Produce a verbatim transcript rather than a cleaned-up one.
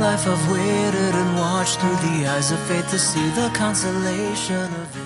life I've waited and watched through the eyes of faith to see the consolation of